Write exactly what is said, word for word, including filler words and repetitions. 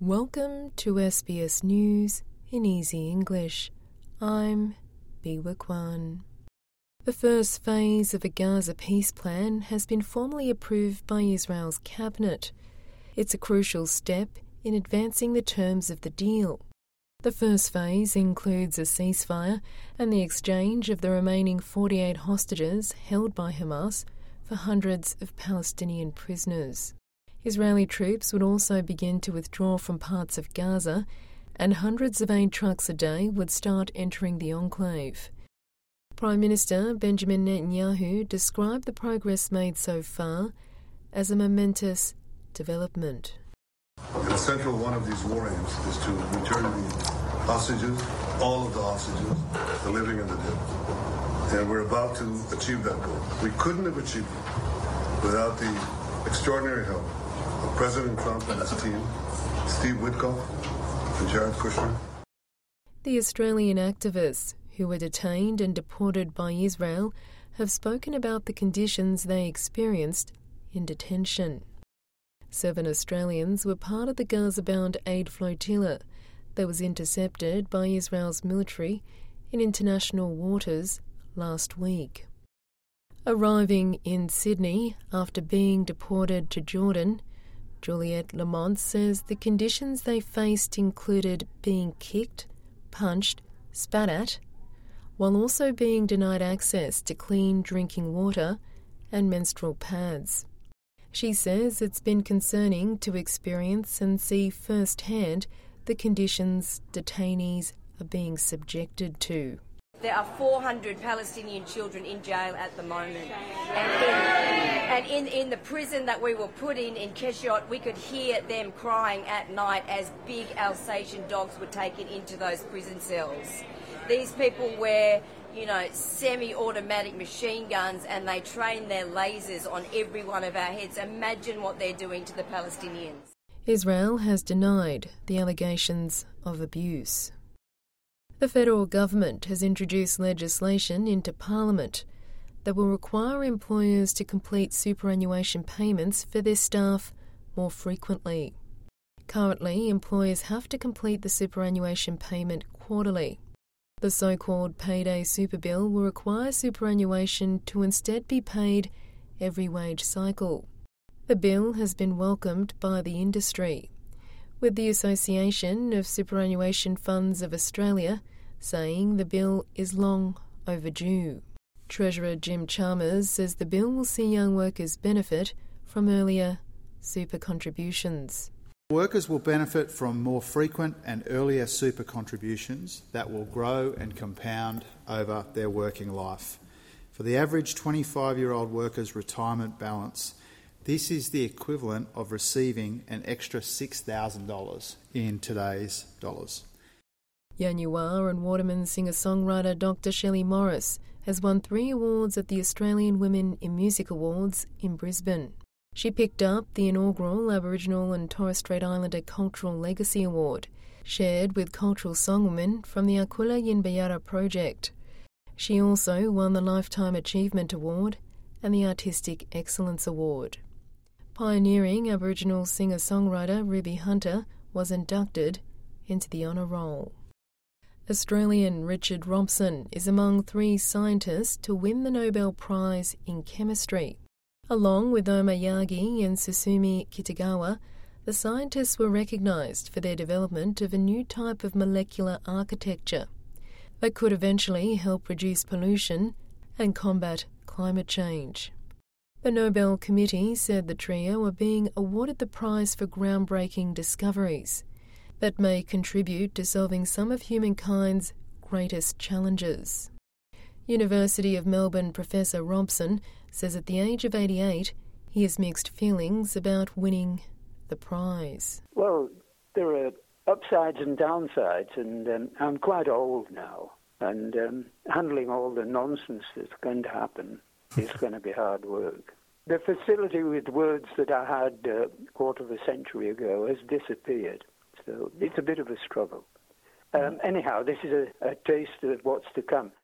Welcome to S B S News in Easy English. I'm Biwa Kwan. The first phase of a Gaza peace plan has been formally approved by Israel's cabinet. It's a crucial step in advancing the terms of the deal. The first phase includes a ceasefire and the exchange of the remaining forty-eight hostages held by Hamas for hundreds of Palestinian prisoners. Israeli troops would also begin to withdraw from parts of Gaza, and hundreds of aid trucks a day would start entering the enclave. Prime Minister Benjamin Netanyahu described the progress made so far as a momentous development. The central one of these war aims is to return the hostages, all of the hostages, the living and the dead. And we're about to achieve that goal. We couldn't have achieved it without the extraordinary help of President Trump and his team, Steve Witkoff and Jared Kushner. The Australian activists who were detained and deported by Israel have spoken about the conditions they experienced in detention. Seven Australians were part of the Gaza-bound aid flotilla that was intercepted by Israel's military in international waters last week. Arriving in Sydney after being deported to Jordan, Juliette Lamont says the conditions they faced included being kicked, punched, spat at, while also being denied access to clean drinking water and menstrual pads. She says it's been concerning to experience and see firsthand the conditions detainees are being subjected to. There are four hundred Palestinian children in jail at the moment. And in, and in, in the prison that we were put in, in Keshiot, we could hear them crying at night as big Alsatian dogs were taken into those prison cells. These people wear, you know, semi-automatic machine guns and they train their lasers on every one of our heads. Imagine what they're doing to the Palestinians. Israel has denied the allegations of abuse. The federal government has introduced legislation into Parliament that will require employers to complete superannuation payments for their staff more frequently. Currently, employers have to complete the superannuation payment quarterly. The so-called Payday Super Bill will require superannuation to instead be paid every wage cycle. The bill has been welcomed by the industry, with the Association of Superannuation Funds of Australia saying the bill is long overdue. Treasurer Jim Chalmers says the bill will see young workers benefit from earlier super contributions. Workers will benefit from more frequent and earlier super contributions that will grow and compound over their working life. For the average twenty-five-year-old worker's retirement balance, this is the equivalent of receiving an extra six thousand dollars in today's dollars. Yanyuwa and Waterman singer-songwriter Doctor Shelley Morris has won three awards at the Australian Women in Music Awards in Brisbane. She picked up the inaugural Aboriginal and Torres Strait Islander Cultural Legacy Award, shared with cultural songwomen from the Aquila Yinbayara project. She also won the Lifetime Achievement Award and the Artistic Excellence Award. Pioneering Aboriginal singer-songwriter Ruby Hunter was inducted into the honour roll. Australian Richard Robson is among three scientists to win the Nobel Prize in Chemistry. Along with Oma Yagi and Susumi Kitagawa, the scientists were recognised for their development of a new type of molecular architecture that could eventually help reduce pollution and combat climate change. The Nobel Committee said the trio are being awarded the prize for groundbreaking discoveries that may contribute to solving some of humankind's greatest challenges. University of Melbourne Professor Robson says at the age of eighty-eight, he has mixed feelings about winning the prize. Well, there are upsides and downsides, and um, I'm quite old now, and um, handling all the nonsense that's going to happen is going to be hard work. The facility with words that I had uh, a quarter of a century ago has disappeared, so it's a bit of a struggle. Um, anyhow, this is a, a taste of what's to come.